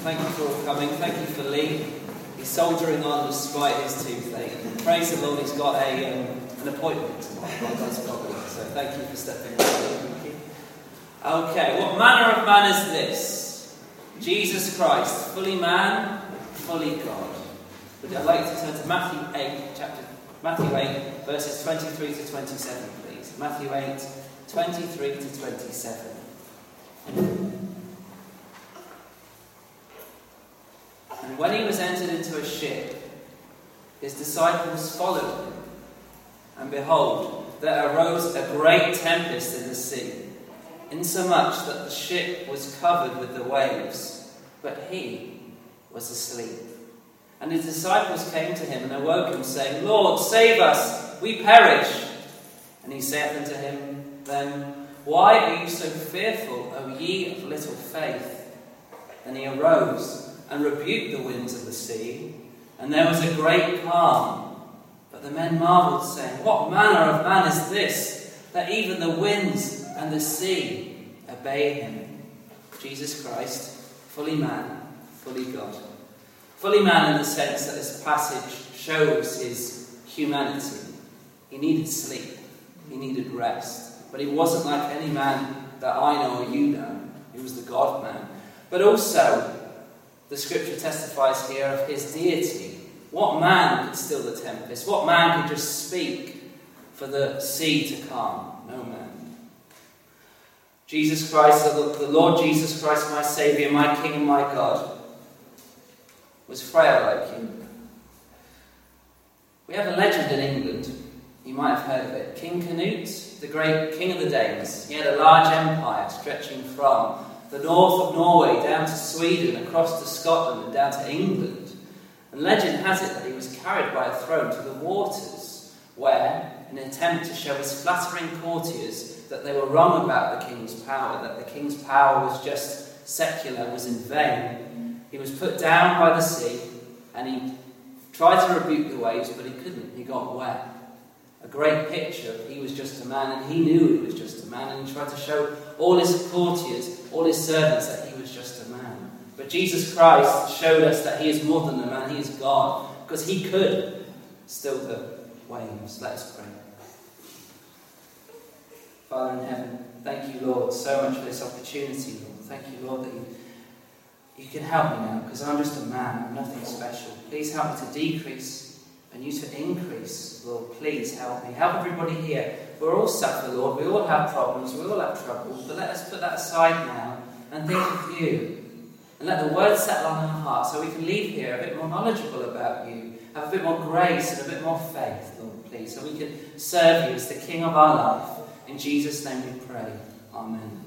Thank you for all coming. Thank you for Lee. He's soldiering on despite his toothache. Praise the Lord, he's got an appointment tomorrow. So thank you for stepping in. Thank you. Okay, what manner of man is this? Jesus Christ, fully man, fully God. But I'd like to turn to Matthew 8, verses 23 to 27, please. Matthew 8, 23 to 27. And when he was entered into a ship, his disciples followed him. And behold, there arose a great tempest in the sea, insomuch that the ship was covered with the waves, but he was asleep. And his disciples came to him and awoke him, saying, Lord, save us, we perish. And he saith unto them, Why are you so fearful, O ye of little faith? And he arose and rebuked the winds of the sea, and there was a great calm. But the men marveled, saying, What manner of man is this, that even the winds and the sea obey him? Jesus Christ, fully man, fully God. Fully man in the sense that this passage shows his humanity. He needed sleep. He needed rest. But he wasn't like any man that I know or you know. He was the God-man. But also, the scripture testifies here of his deity. What man could still the tempest? What man could just speak for the sea to calm? No man. Jesus Christ, the Lord Jesus Christ, my Saviour, my King and my God, was frail like you. We have a legend in England. You might have heard of it. King Canute, the great king of the Danes. He had a large empire stretching from the north of Norway down to Sweden, across to Scotland and down to England. And legend has it that he was carried by a throne to the waters, where, in an attempt to show his flattering courtiers that they were wrong about the king's power, that the king's power was just secular, was in vain, he was put down by the sea, and he tried to rebuke the waves, but he couldn't. He got wet. A great picture of he was just a man, and he knew he was just a man, and he tried to show all his courtiers, all his servants, that he was just a man. But Jesus Christ showed us that he is more than a man, he is God, because he could still the waves. Let us pray. Father in heaven, thank you, Lord, so much for this opportunity, Lord. Thank you, Lord, that you can help me now, because I'm just a man, I'm nothing special. Please help me to decrease and you to increase, Lord. Please help me. Help everybody here. We all suffer, Lord. We all have problems. We all have troubles. But let us put that aside now and think of you. And let the word settle on our hearts so we can leave here a bit more knowledgeable about you, have a bit more grace and a bit more faith, Lord, please, so we can serve you as the King of our life. In Jesus' name we pray. Amen.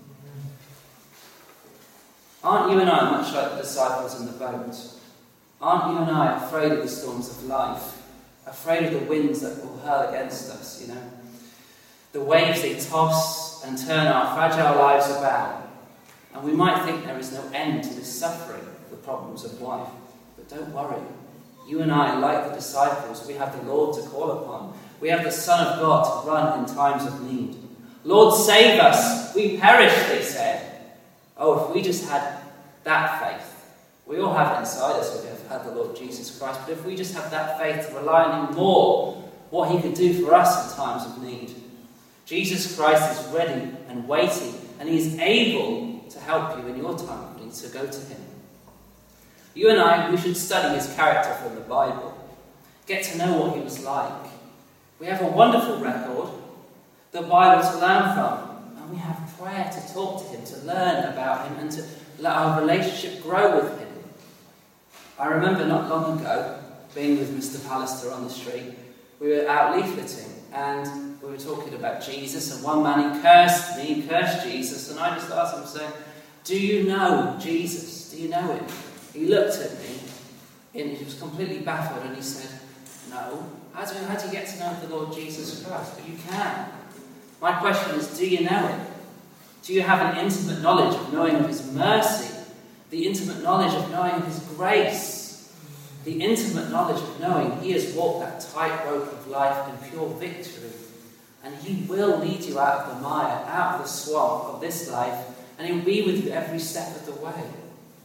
Aren't you and I much like the disciples in the boat? Aren't you and I afraid of the storms of life? Afraid of the winds that will hurl against us, you know? The waves, they toss and turn our fragile lives about. And we might think there is no end to this suffering, the problems of life. But don't worry. You and I, like the disciples, we have the Lord to call upon. We have the Son of God to run in times of need. Lord, save us. We perish, they said. Oh, if we just had that faith. We all have it inside us if we have had the Lord Jesus Christ. But if we just have that faith to rely on him more, what he could do for us in times of need. Jesus Christ is ready and waiting, and he is able to help you in your time of need, so go to him. You and I, we should study his character from the Bible. Get to know what he was like. We have a wonderful record, the Bible to learn from. And we have prayer to talk to him, to learn about him, and to let our relationship grow with him. I remember not long ago, being with Mr. Pallister on the street, we were out leafleting, and we were talking about Jesus, and one man, he cursed Jesus, and I just asked him, saying, do you know Jesus? Do you know him? He looked at me, and he was completely baffled, and he said, no. How do you get to know the Lord Jesus Christ? But you can. My question is, do you know him? Do you have an intimate knowledge of knowing of his mercy? The intimate knowledge of knowing of his grace? The intimate knowledge of knowing he has walked that tightrope of life in pure victory? And he will lead you out of the mire, out of the swamp of this life, and he'll be with you every step of the way.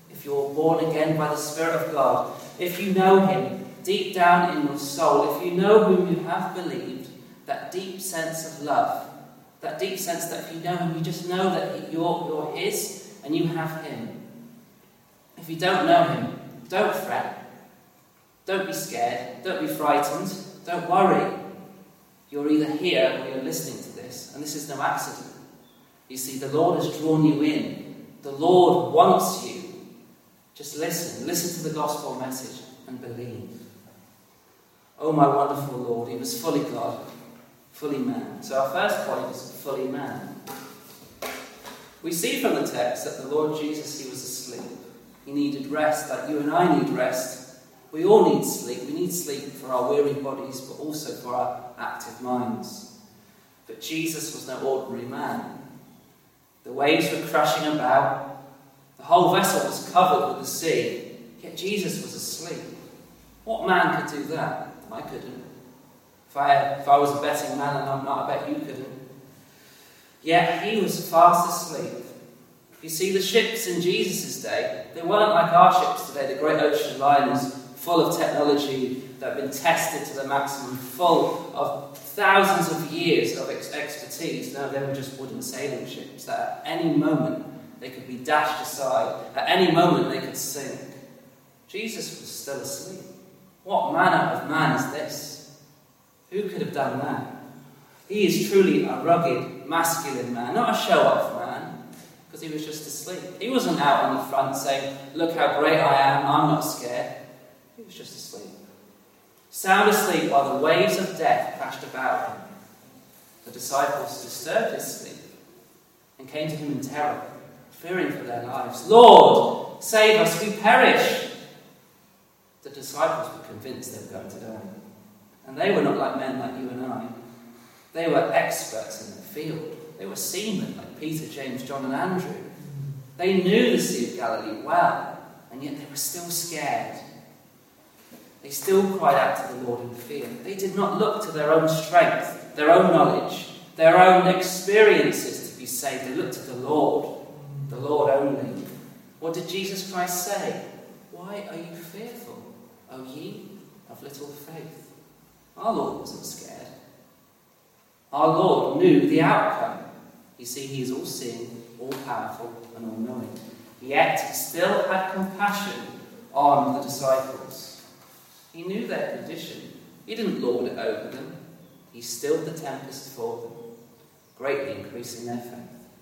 if you're born again by the Spirit of God, if you know him deep down in your soul, if you know whom you have believed, that deep sense of love, that deep sense that if you know him, you just know that you're his and you have him. If you don't know him, don't fret. Don't be scared. Don't be frightened. Don't worry. You're either here or you're listening to this, and this is no accident. You see, the Lord has drawn you in. The Lord wants you. Just listen. Listen to the gospel message and believe. Oh, my wonderful Lord, he was fully God, fully man. So our first point is fully man. We see from the text that the Lord Jesus, he was asleep. He needed rest like you and I need rest. We all need sleep. We need sleep for our weary bodies, but also for our active minds. But Jesus was no ordinary man. The waves were crashing about. The whole vessel was covered with the sea. Yet Jesus was asleep. What man could do that? I couldn't. If I was a betting man and I'm not, I bet you couldn't. Yet he was fast asleep. You see, the ships in Jesus' day, they weren't like our ships today, the great ocean liners, full of technology that have been tested to the maximum, full of thousands of years of expertise. No, they were just wooden sailing ships that at any moment they could be dashed aside. At any moment they could sink. Jesus was still asleep. What manner of man is this? Who could have done that? He is truly a rugged, masculine man, not a show-off man, because he was just asleep. He wasn't out on the front saying, look how great I am, I'm not scared. He was just asleep. Sound asleep while the waves of death crashed about him. The disciples disturbed his sleep and came to him in terror, fearing for their lives. Lord, save us, we perish. The disciples were convinced they were going to die. And they were not like men like you and I. They were experts in the field. They were seamen like Peter, James, John and Andrew. They knew the Sea of Galilee well, and yet they were still scared. They still cried out to the Lord in fear. They did not look to their own strength, their own knowledge, their own experiences to be saved. They looked to the Lord only. What did Jesus Christ say? Why are you fearful, O ye of little faith? Our Lord wasn't scared. Our Lord knew the outcome. You see, he is all-seeing, all-powerful, and all-knowing. Yet he still had compassion on the disciples. He knew their condition. He didn't lord it over them. He stilled the tempest for them, greatly increasing their faith.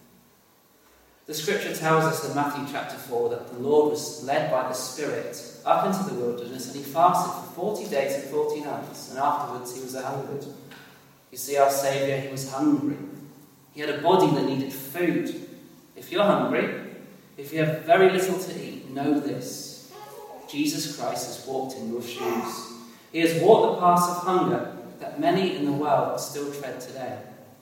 The scripture tells us in Matthew chapter 4 that the Lord was led by the Spirit up into the wilderness, and he fasted for 40 days and 40 nights, and afterwards he was hungered. You see, our Saviour, he was hungry. He had a body that needed food. If you're hungry, if you have very little to eat, know this. Jesus Christ has walked in your shoes. He has walked the paths of hunger that many in the world still tread today.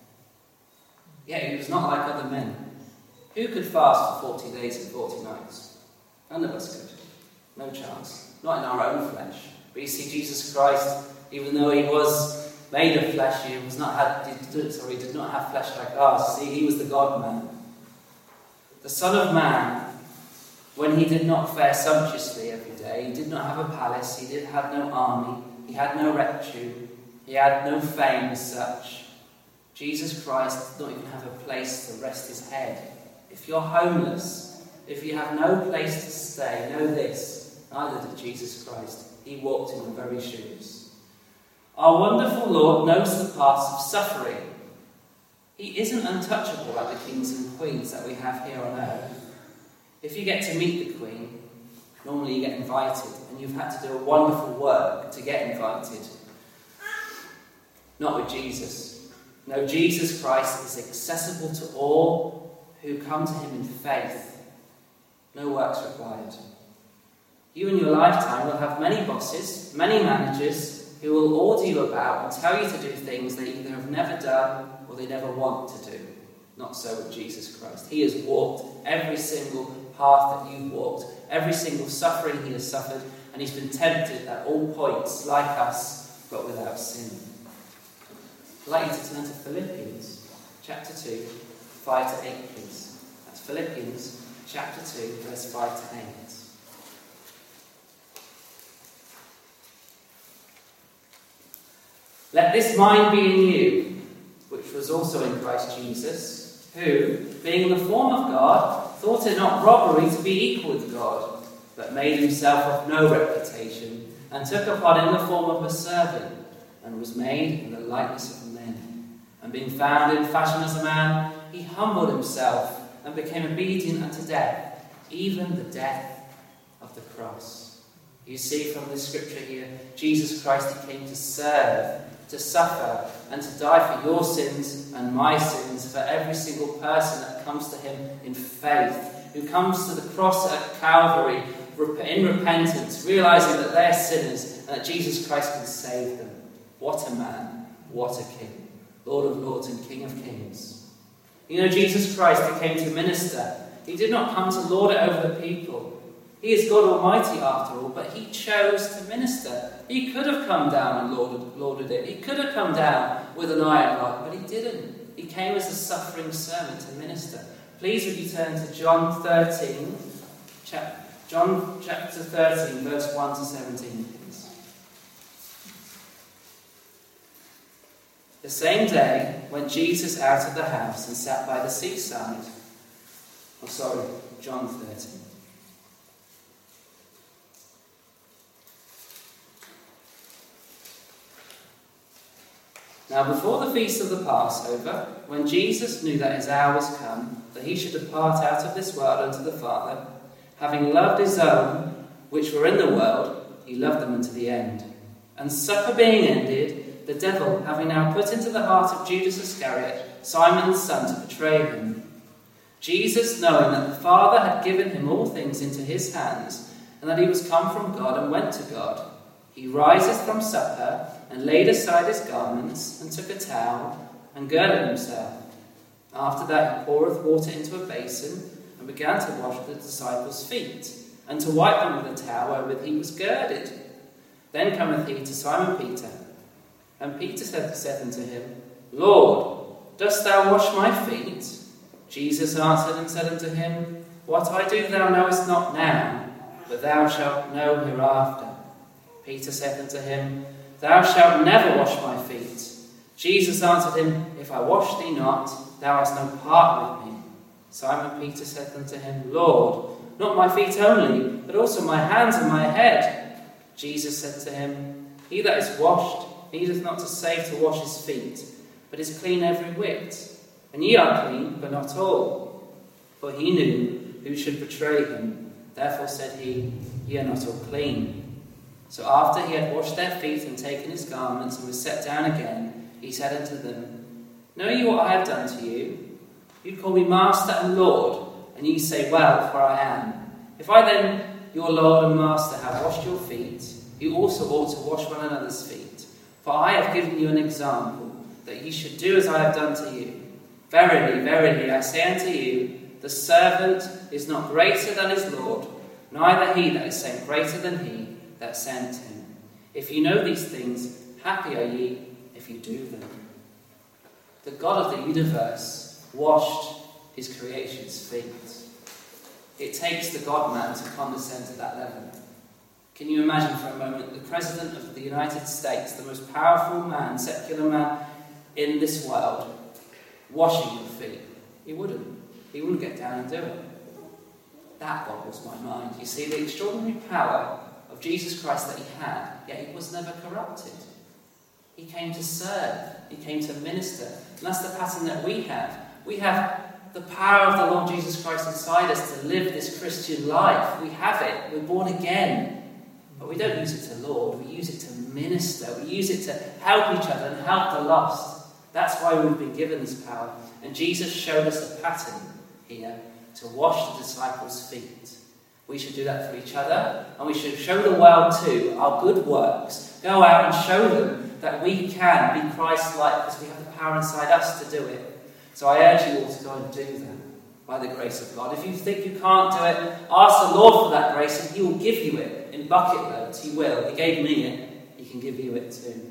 Yet he was not like other men. Who could fast for 40 days and 40 nights? None of us could. No chance. Not in our own flesh. But you see, Jesus Christ, even though he was made of flesh, he did not have flesh like ours. See, he was the God-man. The Son of Man, when he did not fare sumptuously every day, he did not have a palace, he had no army, he had no retinue, he had no fame as such. Jesus Christ did not even have a place to rest his head. If you're homeless, if you have no place to stay, know this, neither did Jesus Christ. He walked in your very shoes. Our wonderful Lord knows the paths of suffering. He isn't untouchable like the kings and queens that we have here on earth. If you get to meet the Queen, normally you get invited, and you've had to do a wonderful work to get invited. Not with Jesus. No, Jesus Christ is accessible to all who come to him in faith. No works required. You in your lifetime will have many bosses, many managers who will order you about and tell you to do things they either have never done or they never want to do. Not so with Jesus Christ. He has walked every single path that you've walked, every single suffering he has suffered, and he's been tempted at all points like us, but without sin. I'd like you to turn to Philippians chapter 2, 5 to 8, please. That's Philippians chapter 2, verse 5 to 8. Let this mind be in you, which was also in Christ Jesus, who, being in the form of God, thought it not robbery to be equal with God, but made himself of no reputation, and took upon him the form of a servant, and was made in the likeness of men. And being found in fashion as a man, he humbled himself, and became obedient unto death, even the death of the cross. You see from this scripture here, Jesus Christ, he came to serve, to suffer, and to die for your sins and my sins, for every single person that comes to him in faith, who comes to the cross at Calvary in repentance, realizing that they're sinners and that Jesus Christ can save them. What a man, what a king, Lord of lords and King of kings. You know, Jesus Christ, he came to minister. He did not come to lord it over the people. He is God Almighty after all, but he chose to minister. He could have come down and lorded it. He could have come down with an iron rod, but he didn't. He came as a suffering servant to minister. Please would you turn to John 13, John chapter 13, verse 1 to 17, please. The same day went Jesus out of the house and sat by the seaside. John 13. Now before the feast of the Passover, when Jesus knew that his hour was come, that he should depart out of this world unto the Father, having loved his own, which were in the world, he loved them unto the end. And supper being ended, the devil, having now put into the heart of Judas Iscariot, Simon's son, to betray him, Jesus, knowing that the Father had given him all things into his hands, and that he was come from God and went to God, he riseth from supper, and laid aside his garments, and took a towel, and girded himself. After that he poureth water into a basin, and began to wash the disciples' feet, and to wipe them with a towel wherewith he was girded. Then cometh he to Simon Peter. And Peter said unto him, Lord, dost thou wash my feet? Jesus answered and said unto him, What I do thou knowest not now, but thou shalt know hereafter. Peter said unto him, Thou shalt never wash my feet. Jesus answered him, If I wash thee not, thou hast no part with me. Simon Peter said unto him, Lord, not my feet only, but also my hands and my head. Jesus said to him, He that is washed needeth not to save to wash his feet, but is clean every whit. And ye are clean, but not all. For he knew who should betray him. Therefore said he, Ye are not all clean. So after he had washed their feet and taken his garments and was set down again, he said unto them, Know ye what I have done to you? You call me Master and Lord, and ye say, Well, for I am. If I then, your Lord and Master, have washed your feet, you also ought to wash one another's feet. For I have given you an example, that ye should do as I have done to you. Verily, verily, I say unto you, the servant is not greater than his Lord, neither he that is sent greater than he that sent him. If you know these things, happy are ye if you do them. The God of the universe washed his creation's feet. It takes the God-man to condescend to that level. Can you imagine for a moment the President of the United States, the most powerful man, secular man in this world, washing your feet? He wouldn't. He wouldn't get down and do it. That boggles my mind. You see, the extraordinary power of Jesus Christ that he had, yet he was never corrupted. He came to serve. He came to minister. And that's the pattern that we have. We have the power of the Lord Jesus Christ inside us to live this Christian life. We have it. We're born again. But we don't use it to lord. We use it to minister. We use it to help each other and help the lost. That's why we've been given this power. And Jesus showed us a pattern here to wash the disciples' feet. We should do that for each other, and we should show the world too our good works. Go out and show them that we can be Christ-like because we have the power inside us to do it. So I urge you all to go and do that by the grace of God. If you think you can't do it, ask the Lord for that grace and he will give you it in bucket loads. He will. He gave me it. He can give you it too.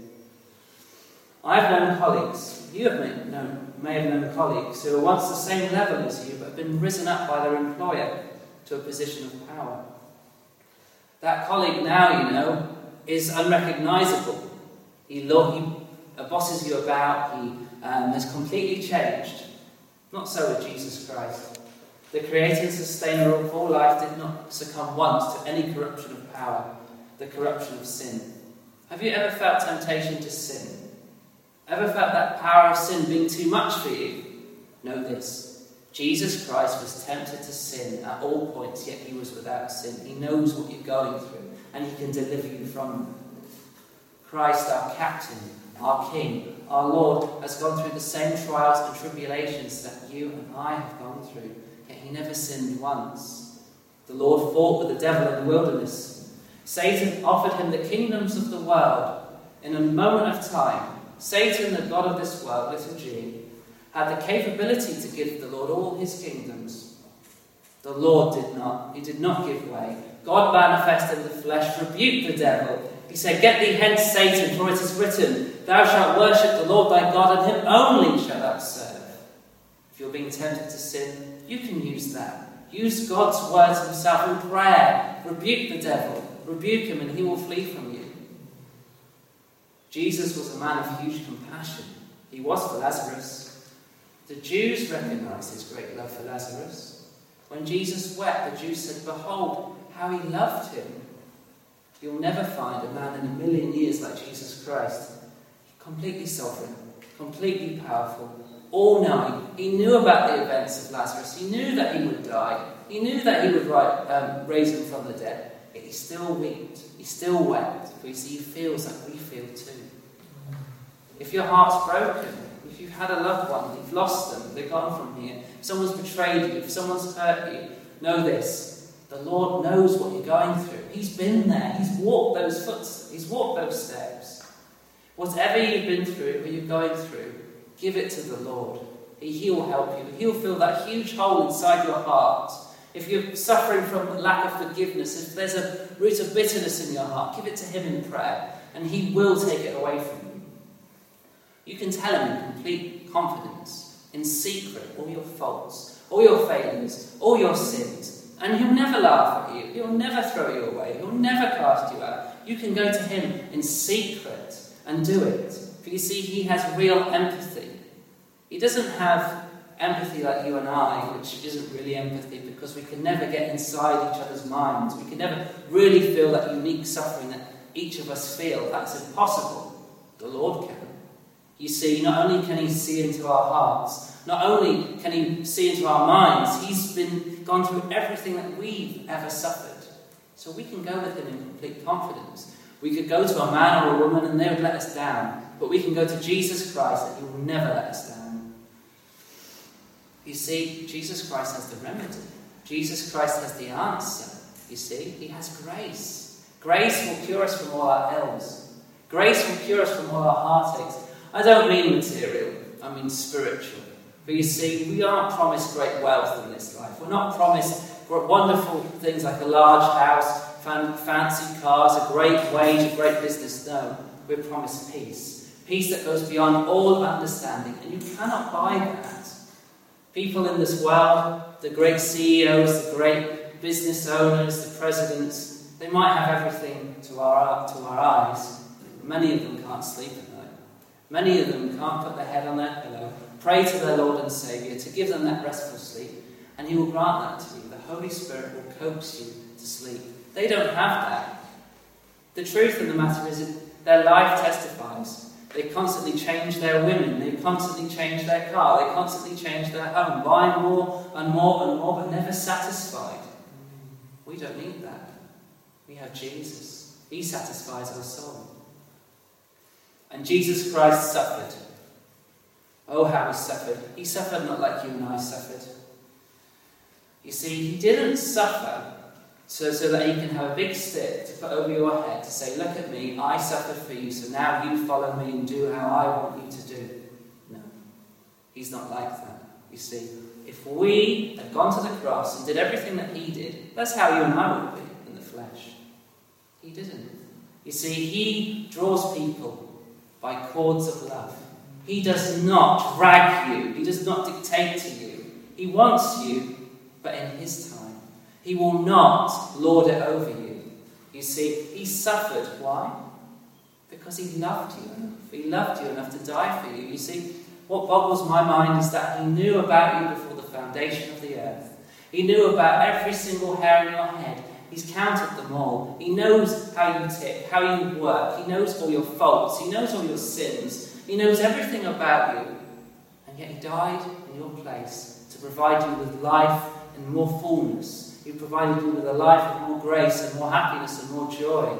I've known colleagues, you may have known colleagues who are once the same level as you but have been risen up by their employer. to a position of power. That colleague now, is unrecognisable. He bosses you about, he has completely changed. Not so with Jesus Christ. The creator and sustainer of all life did not succumb once to any corruption of power, the corruption of sin. Have you ever felt temptation to sin? Ever felt that power of sin being too much for you? Know this: Jesus Christ was tempted to sin at all points, yet he was without sin. He knows what you're going through, and he can deliver you from them. Christ, our captain, our King, our Lord, has gone through the same trials and tribulations that you and I have gone through, yet he never sinned once. The Lord fought with the devil in the wilderness. Satan offered him the kingdoms of the world. In a moment of time, Satan, the god of this world, little g, had the capability to give the Lord all his kingdoms. The Lord did not. He did not give way. God manifested in the flesh, rebuked the devil. He said, "Get thee hence, Satan, for it is written, Thou shalt worship the Lord thy God, and him only shalt thou serve." If you're being tempted to sin, you can use that. Use God's words himself in prayer. Rebuke the devil. Rebuke him, and he will flee from you. Jesus was a man of huge compassion. He was for Lazarus. The Jews recognized his great love for Lazarus. When Jesus wept, the Jews said, "Behold, how he loved him." You'll never find a man in a million years like Jesus Christ. Completely sovereign, completely powerful, all-knowing. He knew about the events of Lazarus. He knew that he would die. He knew that he would raise him from the dead. Yet he still wept. He still wept. For you see, he feels like we feel too. If your heart's broken, if you've had a loved one, you've lost them, they're gone from here, if someone's betrayed you, if someone's hurt you, know this: the Lord knows what you're going through. He's been there. He's walked those footsteps. He's walked those steps. Whatever you've been through, or you're going through, give it to the Lord. He will help you. He'll fill that huge hole inside your heart. If you're suffering from lack of forgiveness, if there's a root of bitterness in your heart, give it to him in prayer, and he will take it away from you. You can tell him in complete confidence, in secret, all your faults, all your failures, all your sins. And he'll never laugh at you. He'll never throw you away. He'll never cast you out. You can go to him in secret and do it. For you see, he has real empathy. He doesn't have empathy like you and I, which isn't really empathy because we can never get inside each other's minds. We can never really feel that unique suffering that each of us feel. That's impossible. The Lord can. You see, not only can he see into our hearts, not only can he see into our minds, he's gone through everything that we've ever suffered. So we can go with him in complete confidence. We could go to a man or a woman and they would let us down. But we can go to Jesus Christ and he will never let us down. You see, Jesus Christ has the remedy. Jesus Christ has the answer. You see, he has grace. Grace will cure us from all our ills. Grace will cure us from all our heartaches. I don't mean material, I mean spiritual. But you see, we aren't promised great wealth in this life. We're not promised wonderful things like a large house, fancy cars, a great wage, a great business. No, we're promised peace. Peace that goes beyond all understanding. And you cannot buy that. People in this world, the great CEOs, the great business owners, the presidents, they might have everything to our eyes. Many of them can't sleep at night. Many of them can't put their head on their pillow, pray to their Lord and Saviour to give them that restful sleep, and he will grant that to you. The Holy Spirit will coax you to sleep. They don't have that. The truth of the matter is that their life testifies. They constantly change their women, they constantly change their car, they constantly change their home, buying more and more and more, but never satisfied. We don't need that. We have Jesus. He satisfies our soul. And Jesus Christ suffered. Oh, how he suffered. He suffered not like you and I suffered. You see, he didn't suffer so that he can have a big stick to put over your head to say, look at me, I suffered for you, so now you follow me and do how I want you to do. No, he's not like that. You see, if we had gone to the cross and did everything that he did, that's how you and I would be in the flesh. He didn't. You see, he draws people by cords of love. He does not drag you. He does not dictate to you. He wants you, but in his time. He will not lord it over you. You see, he suffered. Why? Because he loved you enough. He loved you enough to die for you. You see, what boggles my mind is that he knew about you before the foundation of the earth. He knew about every single hair in your head. He's counted them all. He knows how you tick, how you work. He knows all your faults. He knows all your sins. He knows everything about you. And yet he died in your place to provide you with life and more fullness. He provided you with a life of more grace and more happiness and more joy.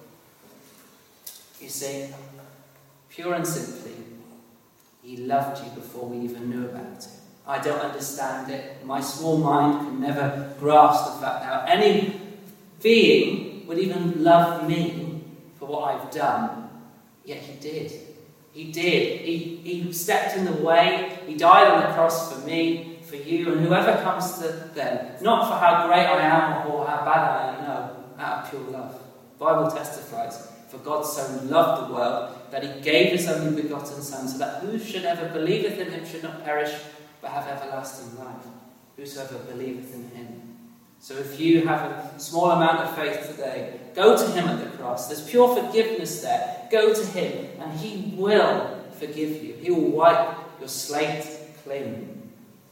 You see, pure and simply, he loved you before we even knew about it. I don't understand it. My small mind can never grasp the fact how any being would even love me for what I've done. Yet he did. He did. He stepped in the way. He died on the cross for me, for you, and whoever comes to them. Not for how great I am or how bad I am, no, out of pure love. The Bible testifies, for God so loved the world that he gave his only begotten Son, so that whosoever believeth in him should not perish, but have everlasting life. Whosoever believeth in him. So if you have a small amount of faith today, go to him at the cross. There's pure forgiveness there. Go to him and he will forgive you. He will wipe your slate clean.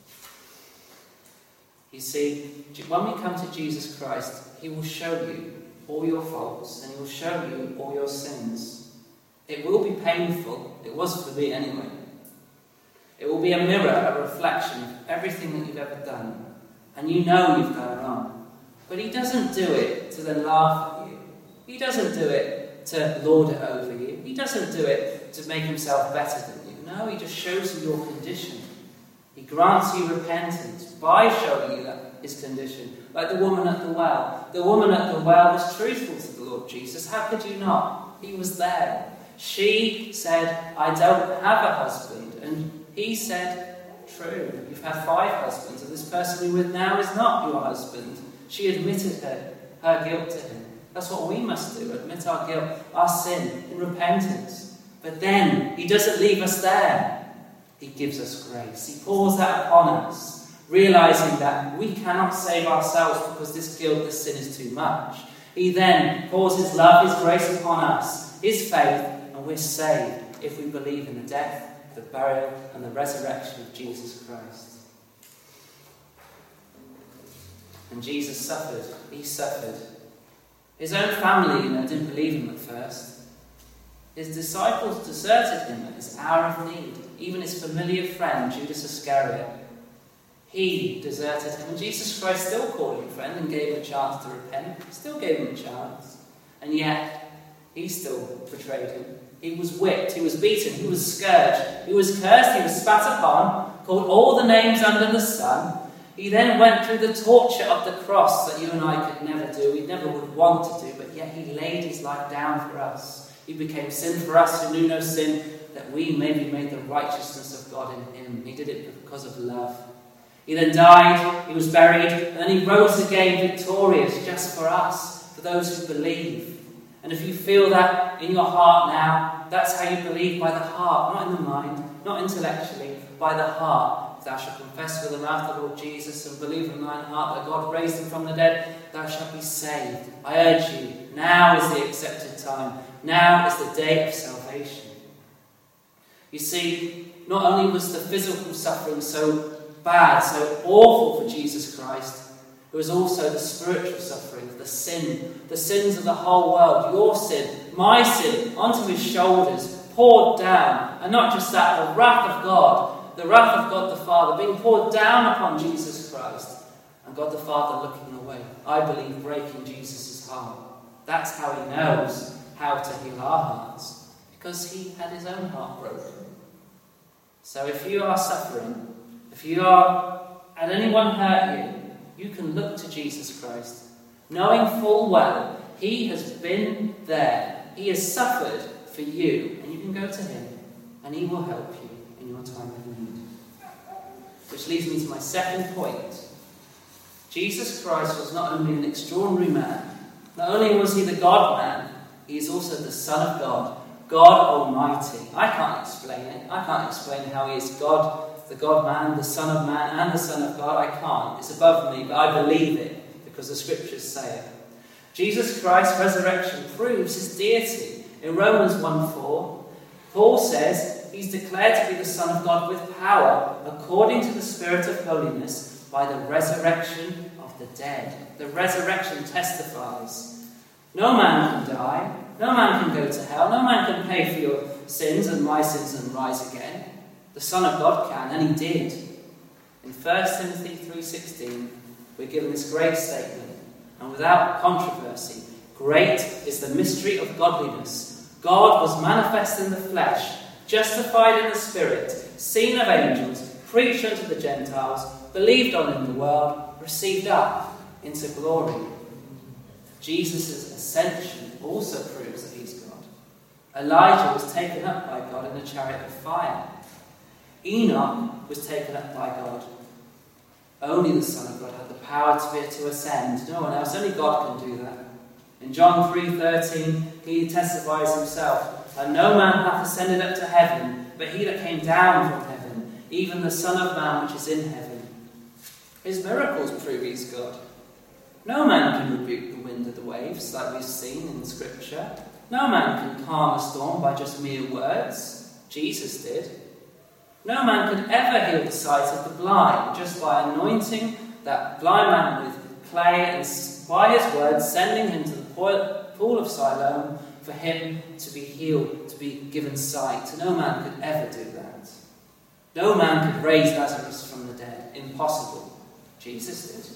You see, when we come to Jesus Christ, he will show you all your faults and he will show you all your sins. It will be painful. It was for me anyway. It will be a mirror, a reflection of everything that you've ever done. And you know you've done wrong. But he doesn't do it to then laugh at you. He doesn't do it to lord it over you. He doesn't do it to make himself better than you. No, he just shows you your condition. He grants you repentance by showing you that his condition. Like the woman at the well. The woman at the well was truthful to the Lord Jesus. How could you not? He was there. She said, I don't have a husband. And he said, true, you've had 5 husbands, and this person you're with now is not your husband. She admitted her guilt to him. That's what we must do, admit our guilt, our sin, in repentance. But then, he doesn't leave us there. He gives us grace. He pours that upon us, realizing that we cannot save ourselves because this guilt, this sin is too much. He then pours his love, his grace upon us, his faith, and we're saved if we believe in the death, the burial and the resurrection of Jesus Christ. And Jesus suffered. He suffered. His own family, didn't believe him at first. His disciples deserted him at his hour of need. Even his familiar friend, Judas Iscariot. He deserted him. And Jesus Christ still called him friend and gave him a chance to repent. He still gave him a chance. And yet, he still betrayed him. He was whipped, he was beaten, he was scourged, he was cursed, he was spat upon, called all the names under the sun. He then went through the torture of the cross that you and I could never do, we never would want to do, but yet he laid his life down for us. He became sin for us who knew no sin, that we may be made the righteousness of God in him. He did it because of love. He then died, he was buried, and then he rose again victorious just for us, for those who believe. And if you feel that in your heart now, that's how you believe, by the heart, not in the mind, not intellectually, by the heart. If thou shalt confess with the mouth the Lord Jesus and believe in thine heart that God raised him from the dead, thou shalt be saved. I urge you, now is the accepted time. Now is the day of salvation. You see, not only was the physical suffering so bad, so awful for Jesus Christ, it was also the spiritual suffering, the sin, the sins of the whole world, your sin, my sin, onto his shoulders, poured down. And not just that, the wrath of God the Father, being poured down upon Jesus Christ. And God the Father looking away, I believe breaking Jesus' heart. That's how he knows how to heal our hearts, because he had his own heart broken. So if you are suffering, and anyone hurt you, you can look to Jesus Christ, knowing full well he has been there. He has suffered for you, and you can go to him, and he will help you in your time of need. Which leads me to my second point. Jesus Christ was not only an extraordinary man, not only was he the God-man, he is also the Son of God, God Almighty. I can't explain it. I can't explain how he is God, the God-man, the Son of Man, and the Son of God. I can't. It's above me, but I believe it because the scriptures say it. Jesus Christ's resurrection proves his deity. In Romans 1:4, Paul says he's declared to be the Son of God with power, according to the Spirit of holiness, by the resurrection of the dead. The resurrection testifies. No man can die, no man can go to hell, no man can pay for your sins and my sins and rise again. The Son of God can, and he did. In 1 Timothy 3:16, we're given this great statement, and without controversy, great is the mystery of godliness. God was manifest in the flesh, justified in the spirit, seen of angels, preached unto the Gentiles, believed on in the world, received up into glory. Jesus' ascension also proves that he's God. Elijah was taken up by God in a chariot of fire. Enoch was taken up by God. Only the Son of God had the power to ascend. No one else. Only God can do that. In John 3:13, he testifies himself, and no man hath ascended up to heaven, but he that came down from heaven, even the Son of Man which is in heaven. His miracles prove he's God. No man can rebuke the wind of the waves, like we've seen in Scripture. No man can calm a storm by just mere words. Jesus did. No man could ever heal the sight of the blind, just by anointing that blind man with clay and by his words sending him to the pool of Siloam for him to be healed, to be given sight. No man could ever do that. No man could raise Lazarus from the dead. Impossible. Jesus did.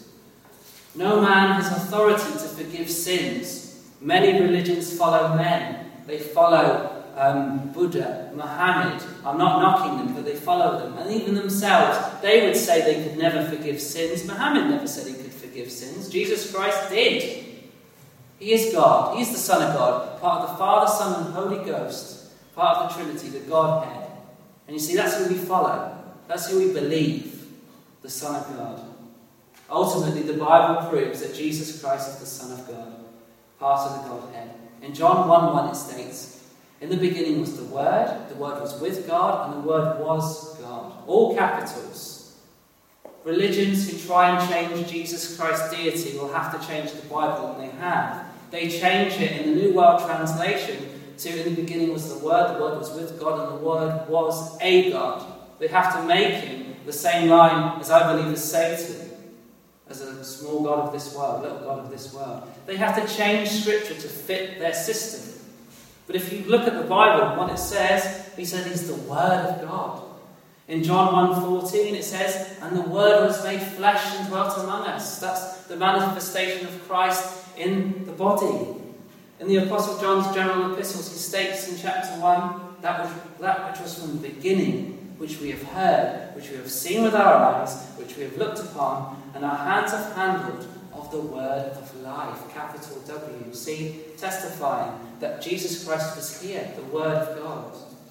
No man has authority to forgive sins. Many religions follow men. They follow Buddha, Muhammad. I'm not knocking them, but they follow them. And even themselves, they would say they could never forgive sins. Muhammad never said he could forgive sins. Jesus Christ did. He is God. He is the Son of God, part of the Father, Son, and Holy Ghost, part of the Trinity, the Godhead. And you see, that's who we follow. That's who we believe, the Son of God. Ultimately, the Bible proves that Jesus Christ is the Son of God, part of the Godhead. In John 1:1 it states, in the beginning was the Word was with God, and the Word was God. All capitals. Religions who try and change Jesus Christ's deity will have to change the Bible, and they have. They change it in the New World Translation to, in the beginning was the Word was with God, and the Word was a God. They have to make him the same line as I believe as Satan, as a small god of this world, little god of this world. They have to change Scripture to fit their system. But if you look at the Bible, what it says, he said he's the Word of God. In John 1:14 it says, and the Word was made flesh and dwelt among us. That's the manifestation of Christ in the body. In the Apostle John's general epistles, he states in chapter 1, that which was from the beginning, which we have heard, which we have seen with our eyes, which we have looked upon, and our hands have handled, of the word of life, capital W. See, testifying that Jesus Christ was here, the Word of God.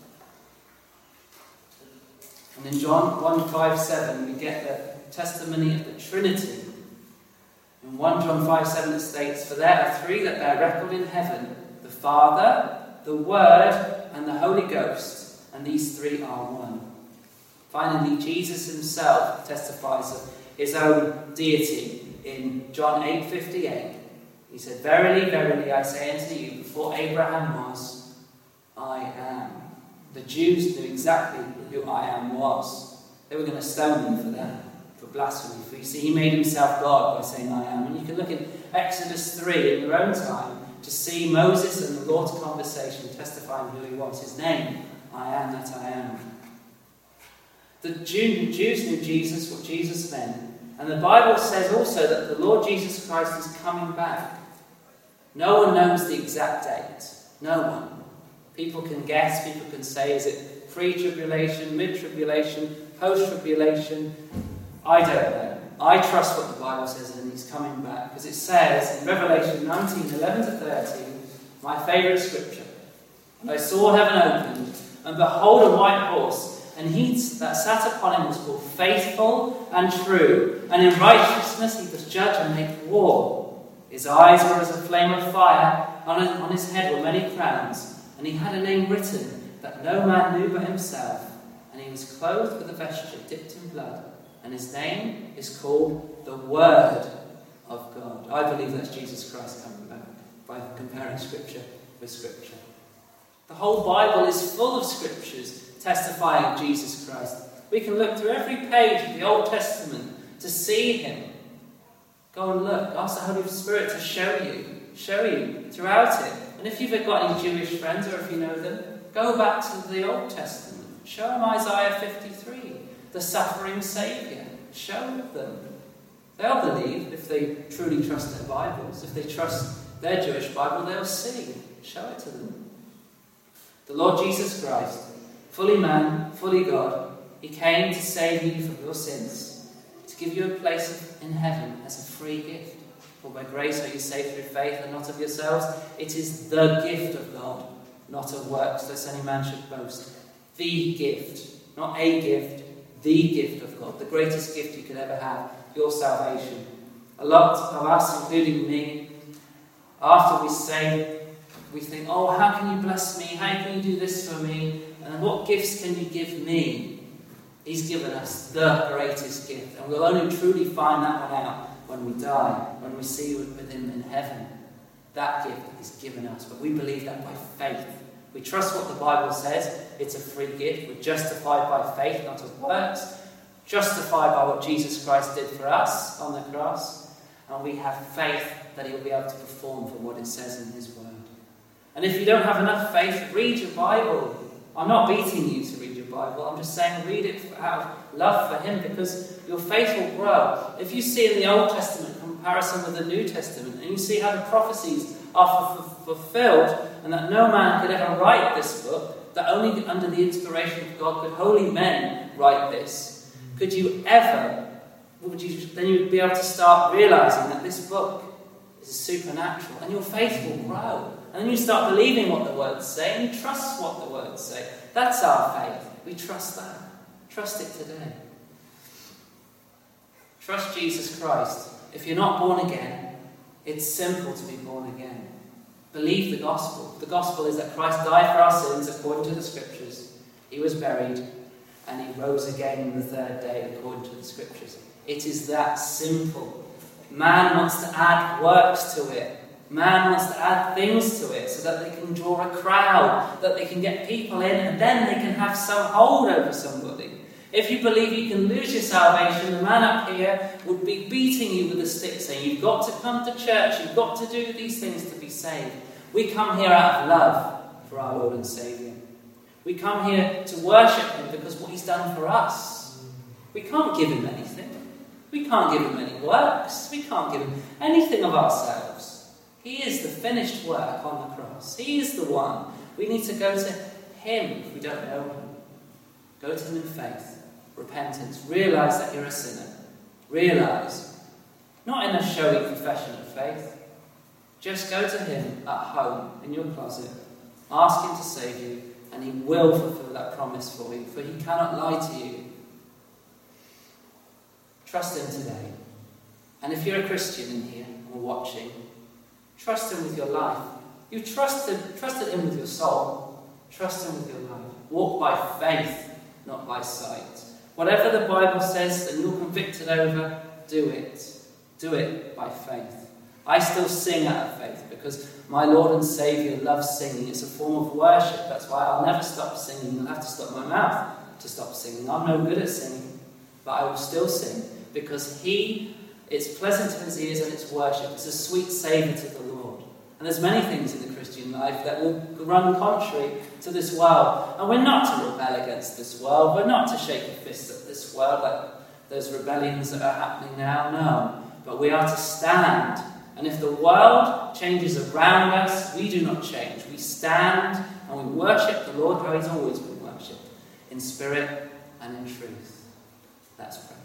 And in John 1:5-7, we get the testimony of the Trinity. In 1 John 5:7 it states, for there are three that bear record in heaven, the Father, the Word, and the Holy Ghost, and these three are one. Finally, Jesus himself testifies of his own deity in John 8:58. He said, verily, verily, I say unto you, before Abraham was, I am. The Jews knew exactly who I am was. They were going to stone him for that, for blasphemy. For you see, he made himself God by saying I am. And you can look in Exodus 3 in your own time to see Moses and the Lord's conversation testifying who he was. His name, I am that I am. The Jews knew Jesus, what Jesus meant. And the Bible says also that the Lord Jesus Christ is coming back. No one knows the exact date. No one. People can guess, people can say, is it pre-tribulation, mid-tribulation, post-tribulation? I don't know. I trust what the Bible says, and he's coming back. Because it says in Revelation 19:11-13, my favourite scripture, and I saw heaven opened, and behold a white horse, and he that sat upon him was called Faithful and True, and in righteousness he does judge and make war. His eyes were as a flame of fire, on his head were many crowns, and he had a name written that no man knew but himself, and he was clothed with a vesture dipped in blood, and his name is called the Word of God. I believe that's Jesus Christ coming back by comparing Scripture with Scripture. The whole Bible is full of Scriptures testifying of Jesus Christ. We can look through every page of the Old Testament to see him. Go and look. Ask the Holy Spirit to show you throughout it. And if you've got any Jewish friends, or if you know them, go back to the Old Testament. Show them Isaiah 53, the suffering Saviour. Show them. They'll believe if they truly trust their Bibles. If they trust their Jewish Bible, they'll see. Show it to them. The Lord Jesus Christ, fully man, fully God, he came to save you from your sins, to give you a place in heaven as a free gift. For by grace are you saved through faith, and not of yourselves. It is the gift of God, not of works, lest any man should boast. The gift, not a gift, the gift of God, the greatest gift you could ever have, your salvation. A lot of us, including me, after we say, we think, oh, how can you bless me? How can you do this for me? And what gifts can you give me? He's given us the greatest gift. And we'll only truly find that one out when we die, when we see with him in heaven. That gift is given us. But we believe that by faith. We trust what the Bible says. It's a free gift. We're justified by faith, not of works. Justified by what Jesus Christ did for us on the cross. And we have faith that he'll be able to perform for what it says in his word. And if you don't have enough faith, read your Bible. I'm not beating you to read your Bible. I'm just saying read it out of love for him, because your faith will grow. If you see in the Old Testament comparison with the New Testament, and you see how the prophecies are fulfilled, and that no man could ever write this book, that only under the inspiration of God could holy men write this, then you'd be able to start realizing that this book is supernatural, and your faith will grow. And then you start believing what the words say, and you trust what the words say. That's our faith. We trust that. Trust it today. Trust Jesus Christ. If you're not born again, it's simple to be born again. Believe the gospel. The gospel is that Christ died for our sins according to the Scriptures. He was buried, and he rose again on the third day according to the Scriptures. It is that simple. Man wants to add works to it. Man wants to add things to it so that they can draw a crowd, that they can get people in, and then they can have some hold over somebody. If you believe you can lose your salvation, the man up here would be beating you with a stick, saying, you've got to come to church, you've got to do these things to be saved. We come here out of love for our Lord and Saviour. We come here to worship him because what he's done for us. We can't give him anything. We can't give him any works. We can't give him anything of ourselves. He is the finished work on the cross. He is the one. We need to go to him if we don't know him. Go to him in faith, repentance. Realise that you're a sinner. Realise. Not in a showy profession of faith. Just go to him at home, in your closet. Ask him to save you, and he will fulfill that promise for you, for he cannot lie to you. Trust him today. And if you're a Christian in here or watching, trust him with your life. You trusted him with your soul. Trust him with your life. Walk by faith, not by sight. Whatever the Bible says and you're convicted over, do it. Do it by faith. I still sing out of faith because my Lord and Saviour loves singing. It's a form of worship. That's why I'll never stop singing. I'll have to stop my mouth to stop singing. I'm no good at singing, but I will still sing because it's pleasant to his ears and it's worship. It's a sweet savour to the Lord. And there's many things in the Christian life that will run contrary to this world. And we're not to rebel against this world. We're not to shake a fist at this world like those rebellions that are happening now. No. But we are to stand. And if the world changes around us, we do not change. We stand and we worship the Lord how he's always been worshipped, in spirit and in truth. Let's pray.